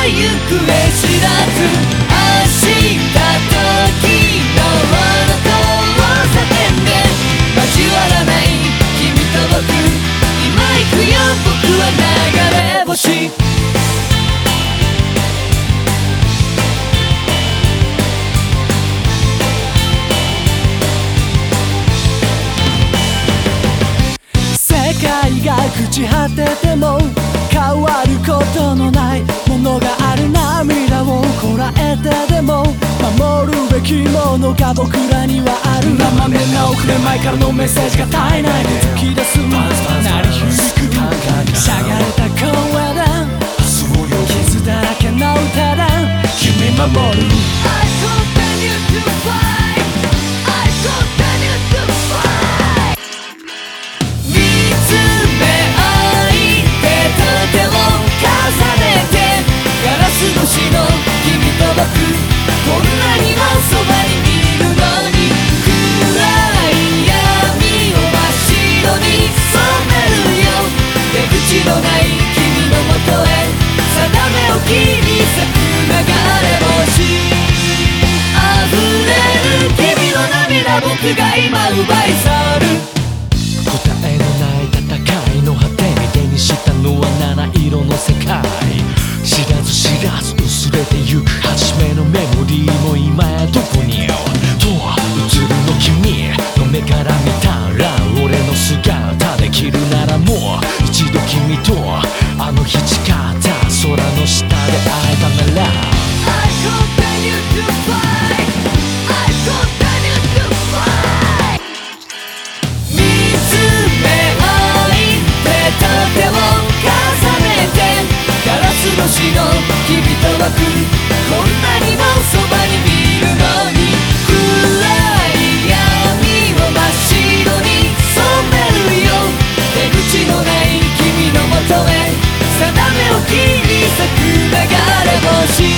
行方知らず明日時の交差点で交わらない君と僕今行くよ僕は流れ星世界が朽ち果てても変わることのないものがある涙をこらえてでも守るべきものが僕らにはある生めな遅れ前からのメッセージが絶えないで突き出す鳴り響くしゃがれた声で傷だらけの歌で君守るこんなにもそばにいるのに暗い闇を真っ白に染めるよ出口のない君のもとへ定めを切り裂く流れ星溢れる君の涙僕が今奪い去る答えのない戦いの果てに手にしたのは七色の世界知らず知らず薄れてゆく初めのメモリーも今やどこにと映るの君の目から見たら俺の姿できるならもう一度君とあの日誓った空の下で会えたなら I continue to fight I continue to fight 見つめ合い手と手を重ねてガラス越しの君と僕こんなにもそばにいるのに暗い闇を真っ白に染めるよ出口のない君のもとへ定めを切り裂く流れ星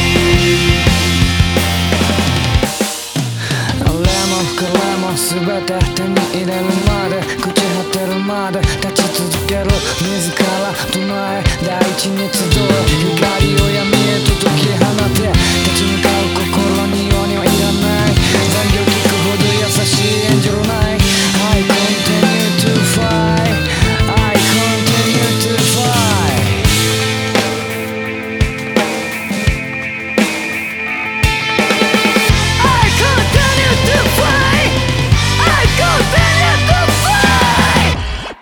あれもこれも全て手に入れるまで朽ち果てるまで立ち続ける自ら唱え大地に集う光を闇へと解き放て立ち向かう心に弱音はいらない残業聞くほど優しいエンジェルない I continue to fight I continue to fight I continue to fight I continue to fight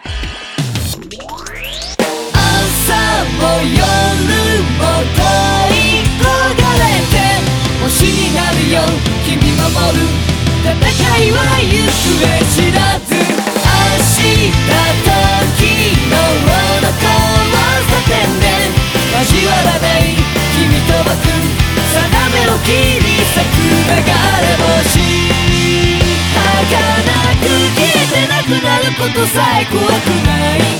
朝も夜も恋焦がれて星になるよ君守る戦いは行方知らず明日時の交差点で交わらない君と僕定めを切り裂く流れ星儚く消えてなくなることさえ怖くない